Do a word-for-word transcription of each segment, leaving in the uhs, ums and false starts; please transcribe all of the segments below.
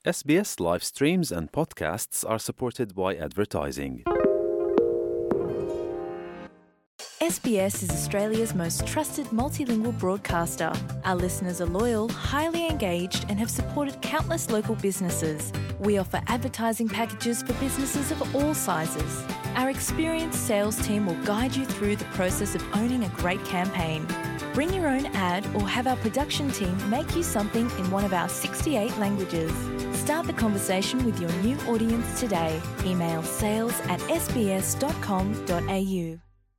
S B S live streams and podcasts are supported by advertising. S B S is Australia's most trusted multilingual broadcaster. Our listeners are loyal, highly engaged, and have supported countless local businesses. We offer advertising packages for businesses of all sizes. Our experienced sales team will guide you through the process of owning a great campaign. Bring your own ad or have our production team make you something in one of our sixty-eight languages. Start the conversation with your new audience today. Email sales at s b s dot com dot a u.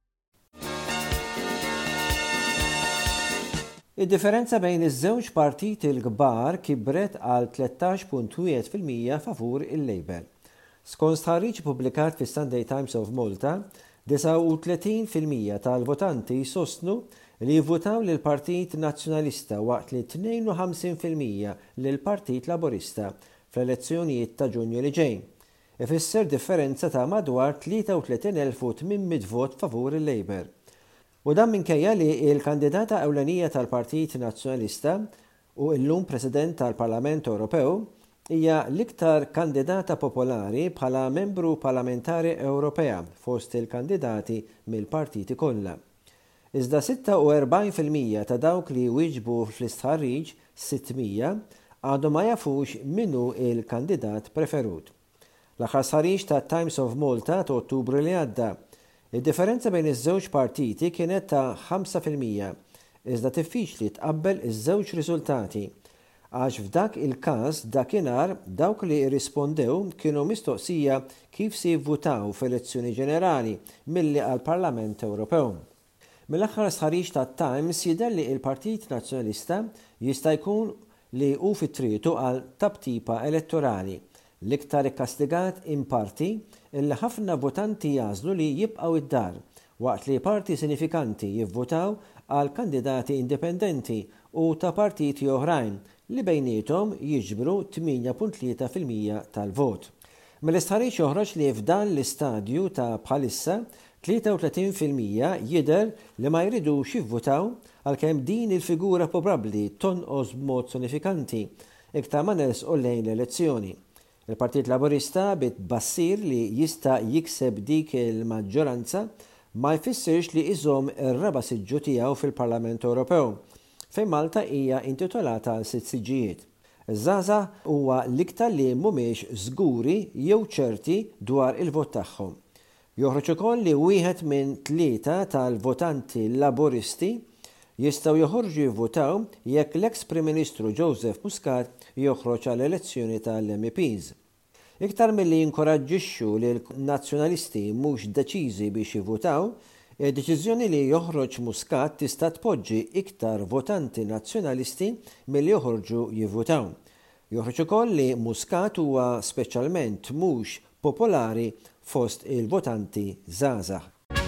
Id-differenza bejn iż-żewġ partiti l-kbar kibret għal tletax punt wieħed fil-mija favur il-Labor. Skont stħarriġ pubblikat fis-Sunday Times of Malta, tletin u tletin fil-mija tal-votanti jsostnu li jivvutaw lil Partit Nazzjonalista waqt li tnejn u ħamsin fil-mija lil Partit Laburista fl-elezzjonijiet ta' Ġunju li ġej. Ifisser differenza ta' madwar tlieta u tletin elf u tmien vot favur il-Labor. U dan minkejja li il-kandidata ewlenija tal-Partit Nazzjonalista u llum President tal-Parlament Ewropew hija l-iktar kandidata popolari bħala membru parlamentari Ewropea fost il-kandidati mill-partiti kollha. Iżda sitta u erbgħin fil-mija ta' dawk li wieġbu fl-istħarriġ sittmija għadhom ma jafux minnu il-kandidat preferut. L-aħħar stħarriġ ta' Times of Malta ta' Ottubru li għadda, id-differenza bejn iż-żewġ partiti kienet ta' ħamsa fil-mija, iżda diffiċli tqabbel iż-żewġ riżultati, għax f'dak il-każ dakinhar dawk li rrispondew kienu mistoqsija kif se jivvutaw f'elezzjoni ġenerali milli għall-Parlament Ewropew. Mill-aħħar stħarriġ tat-Times jidher li l-Partit Nazzjonalista jista' jkun li hu fit-tritu għal tabtipa elettorali, l-iktar ikkastigat imparti illi ħafna votanti jażlu li jibqgħu id-dar waqt li parti sinifikanti jivvotaw għal kandidati indipendenti u ta' partiti oħrajn li bejniethom jiġbru tmien punt tlieta fil-mija tal-vot. Mill-istħarriġ joħroġ li f'dan l-istadju ta' bħalissa tlieta u tletin fil-mija jidher li ma jridux jivvotaw għalkemm din il-figura probabbli tonqos b'mod sinifikanti iktar ma nersqu lejn l-elezzjoni. Il-Partit Laburista bit bassir li jista' jikseb dik il-maġġoranza ma jfissirx li iżomm ir-raba' siġġu tiegħu fil-Parlament Ewropew, fejn Malta hija intitolata għal sitt siġġijiet. Iż-żgħażagħ huwa l-iktar li mhumiex żguri jew ċerti dwar il-vot tagħhom. Joħroġ ukoll li wieħed minn tlieta tal-votanti Laburisti jistgħu joħorġu jivvutaw jekk l-eks Prim Ministru Joseph Muscat joħroġ għall elezzjoni tal-M Ps. Iktar milli jinkoraġġixxu li l-nazzjonalisti mhux deċiżi biex jivvutaw, id-deċiżjoni li joħroġ Muscat tista' tpoġġi iktar votanti nazzjonalisti milli joħorġu jivvutaw. Joħroġ ukoll li Muscat huwa speċjalment mhux popolari fost il-votanti żgħażagħ.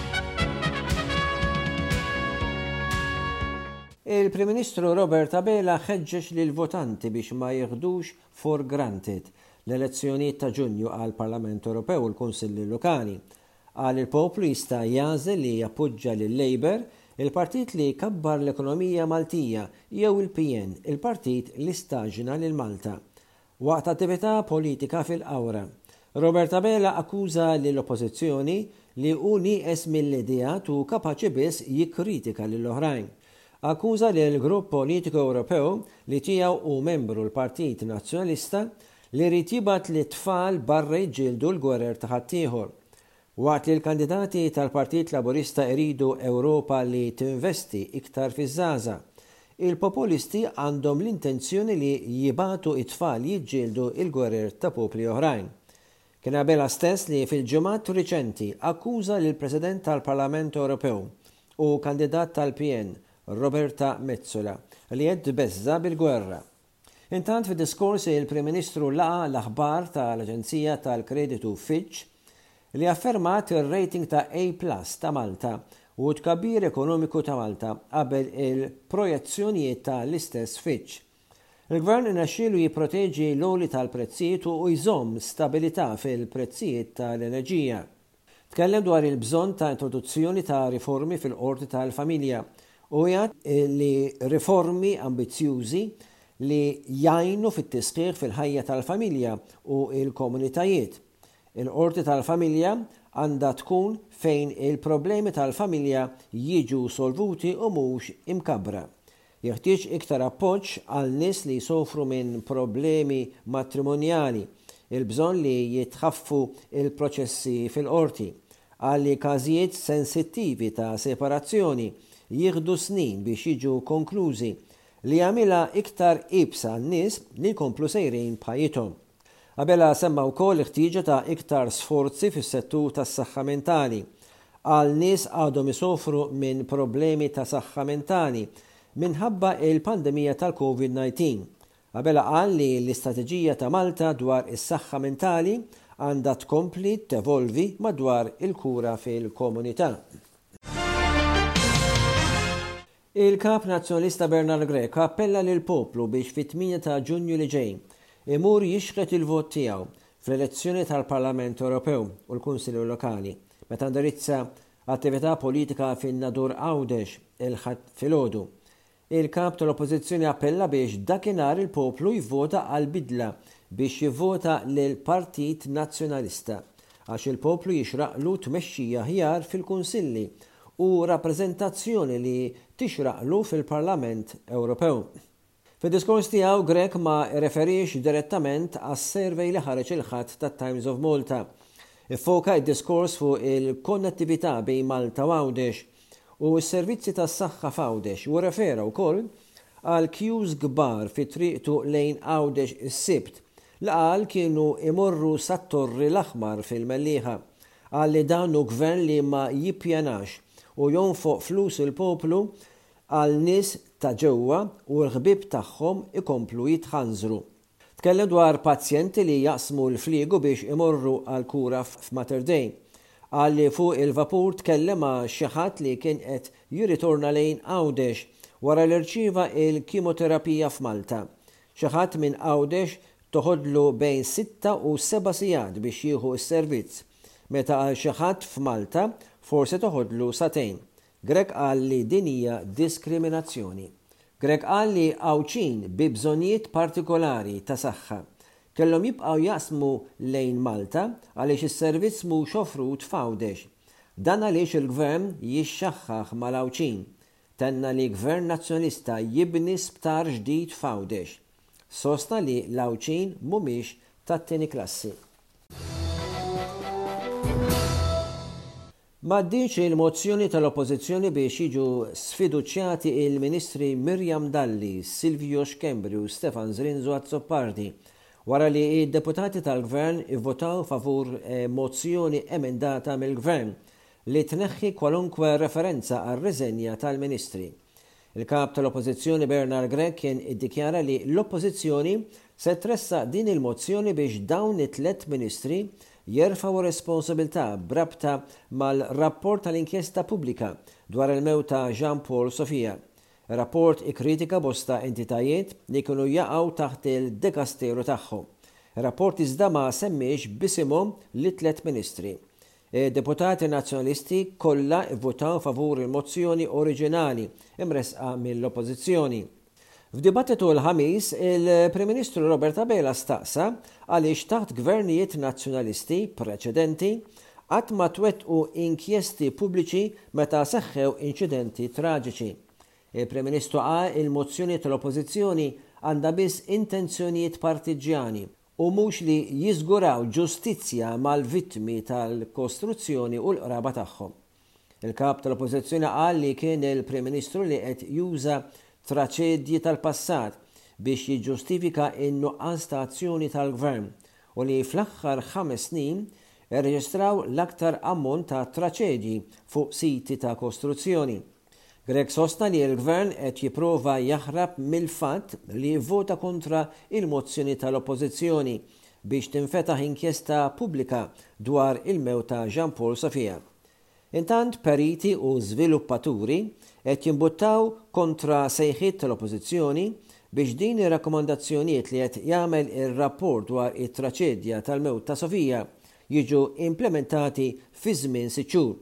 Il-Prim Ministru Robert Abela ħeġġeġ lil votanti biex ma jieħdux for granted l-elezzjonijiet ta' Ġunju għal Parlament Ewropew u l-Kunsilli Lokali. Għal il-poplu jista' jażel li jappoġġja lil Labor, il-partit li kabbar l-ekonomija Maltija jew il-P N, il-partit li staġna lil Malta. Waqt attività politika fil-qawra, Robert Abela akkuża lill-Oppożizzjoni li hu nieqes mill-idejat u kapaċi biss jikkritika lill-oħrajn. Akkuża li l-Grupp Politiku Ewropew li tiegħu hu membru l-Partit Nazzjonalista li rrid jibgħat li tfal barra jġildu l-gwerer ta' ħaddieħor. Waqt li l-kandidati tal-Partit Laburista jridu Ewropa li tinvesti iktar fiż-żgħażagħ, il-populisti għandhom l-intenzjoni li jibgħatu it-tfal jiġġieldu l-gwerer ta' popli oħrajn. Kien Abela stess li fil-ġimgħat riċenti akkuża lill President tal-Parlament Ewropew u kandidat tal-P N Roberta Metsola li qed beżża bil-gwerra. Intant fid-diskors il-Prim Ministru laqa l-aħbar tal-Aġenzija tal-Kreditu Fitch li affermat ir-rating ta' A plus ta' Malta u tkabbir ekonomiku ta' Malta qabel il-projezzjonijiet tal-istess Fitch. Il-Gvern inaxxielu jipproteġi l-għoli tal-prezzijiet u jżomm stabilità fil-prezzijiet tal-enerġija. Tkellem dwar il-bżonn ta' introduzzjoni ta' riformi fil-qorti tal-familja u jgħid li riformi ambizzjużi li jgħinu fit-tisħiħ fil-ħajja tal-familja u il-komunitajiet. Il-qorti tal-familja għandha tkun fejn il-problemi tal-familja jiġu solvuti u mhux imkabbra. Jeħtieġ iktar appoġġ għal nies li jsofru minn problemi matrimonjali, il-bżonn li jitħaffu il-proċessi fil-qorti, għalli każijiet sensittivi ta' separazzjoni jieħdu snin biex jiġu konklużi li għamilha iktar ibsa n-nies li jkomplu sejrin b'ħajjithom. Qabela semma wkoll il-ħtieġa ta' iktar sforzi fis-settur tas-saħħa mentali għal nies għadhom isofru minn problemi ta' saħħa mentali minħabba il-pandemija tal-COVID nineteen. Qabela qal li l-istrateġija ta' Malta dwar is-saħħa mentali għandha tkompli tevolvi madwar il-kura fil-komunità. Il-Kap Nazzjonalista Bernard Grech appella lil poplu biex fit-tmien ta' Ġunju li ġej imur jixqet il-vot tiegħu fl-elezzjoni tal-Parlament Ewropew u l-Kunsilli Lokali meta ndirizza attività politika fin-Nadur Għawdex il-ħadd filgħodu. Il-kap tal-Oppożizzjoni appella biex dakinhar il-poplu jivvota għal bidla biex jivvota lil Partit Nazzjonalista għax il-poplu jixraqlu tmexxija ħjar fil-Kunsilli u rappreżentazzjoni li tixraqlu fil-Parlament Ewropew. Fid-diskors tiegħu Grech ma referix direttament għas-survey li ħareġ il-ħadd tat-Times of Malta. Iffoka id-diskors fuq il-konnettività bejn Malta u Għawdex u s-servizzi tas-saħħa f'Għawdex u refera wkoll għal kjuż kbar fit-triqtu lejn Għawdex is-Sibt li qal kienu imorru sat-Torri l-Aħmar fil-Mellieħa għal li dan hu gvern li ma jippjanax u jonfoq flus il-poplu għal nies ta' ġewwa u l-ħbieb tagħhom ikomplu jitħanżru. Tkellem dwar pazjenti li jaqsmu l-fliegu biex imorru għal kura f'Mater Dei. Qal li fuq il-vapur tkellem ma' xi ħadd li kien qed jirritorna lejn Għawdex wara li rċieva il-kimoterapija f'Malta. Xi ħadd minn Għawdex toħodlu bejn sitta u seba' sigħat biex jieħu s-servizz, meta għal xi ħadd f'Malta forsi toħodlu satejn. Grech qal li din hija diskriminazzjoni. Grech qal li Għawċin bi bżonnijiet partikolari ta' saħħa kellhom jibqgħu jaqsmu lejn Malta għaliex is-servizz mhux offrut f'Għawdex. Dan għaliex il-gvern jixxaħħaħ mal-Għawċin. Tenna li gvern nazzjonalista jibni sptar ġdid f'Għawdex. Sostna li l-Għawċin mhumiex tat-tieni klassi. M'għaddiċ il-mozzjoni tal-Oppożizzjoni biex jiġu sfiduċjati il-Ministri Mirjam Dalli, Silvio Xkembri u Stefan Zrinzu Azzoppardi wara li id-deputati tal-Gvern ivvotaw favur mozzjoni emendata mill-Gvern li tneħħi kwalunkwe referenza għar-riżenja tal-Ministri. Il-kap tal-Oppożizzjoni Bernard Grech kien iddikjara li l-Oppożizzjoni se tressa din il-mozzjoni biex dawn it-tlet ministri jerfaw responsabilità brabta mal-rapport tal-inkjesta pubblika dwar il-mewt ta' Jean Paul Sofia. Rapport ikkritika bosta entitajiet li kienu jaqgħu taħt il-dekasteru tagħhom. Rapport iżda ma semmiex bisimhom li tliet ministri. Deputati nazzjonalisti kollha vvotaw favur il-mozzjoni oriġinali imresqa mill-Oppożizzjoni. F'dibattitu l-ħamis, il-Prim Ministru Robert Abela staqsa għaliex taħt gvernijiet nazzjonalisti preċedenti qatt ma twettqu inkjesti pubbliċi meta seħħew inċidenti traġiċi. Il-Prim Ministru qal il-mozzjoni tal-Oppożizzjoni għandha biss intenzjonijiet partiġjani u mhux li jiżguraw ġustizzja mal-vittmi tal-kostruzzjoni u l-qraba tagħhom. Il-kap tal-Oppożizzjoni qal li kien il-Prim Ministru li qed juża traċedji tal-passat biex jiġġustifika in-nuqqas ta' azzjoni tal-Gvern u li fl-aħħar ħames snin irreġistraw l-aktar ammont ta' traċedji fuq siti ta' kostruzzjoni. Grech sostna li l-Gvern qed jipprova jaħrab mill-fatt li jivvota kontra il-mozzjoni tal-Oppożizzjoni biex tinfetaħ inkjesta pubblika dwar il-mewt ta' Jean Paul Sofia. Intant periti u żviluppaturi qed jimbuttaw kontra sejħiet tal-Oppożizzjoni biex din ir-rakkomandazzjonijiet li qed jagħmel ir-rapport dwar it-traċedja tal-mewt ta' Sofia jiġu implementati fi żmien sitt xhur.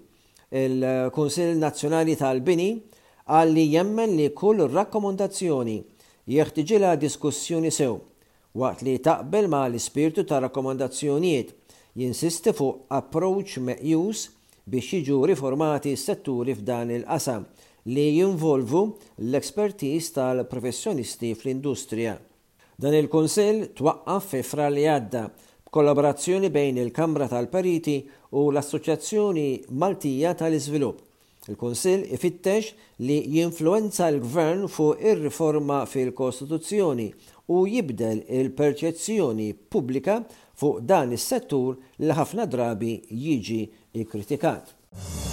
Il-Kunsill Nazzjonali tal-Bini qal li jemmen li kull rakkomandazzjoni jeħtieġilha diskussjoni sew waqt li taqbel ma l-ispirtu ta' rakkomandazzjonijiet jinsisti fuq approach meqjus biex jiġu riformati s-setturi f'dan il-qasam li jinvolvu l-ekspertiż tal-professjonisti fl-industrija. Dan il-Kunsill twaqqaf fi frar li għadda b'kollaborazzjoni bejn il-Kamra tal-Periti u l-Assoċjazzjoni Maltija tal-Iżvilupp. Il-Kunsill ifittex li jinfluwenza l-Gvern fuq ir-riforma fil-Kostituzzjoni u jibdel il-perċezzjoni pubblika fuq dan is-settur li ħafna drabi jiġi ikkritikat.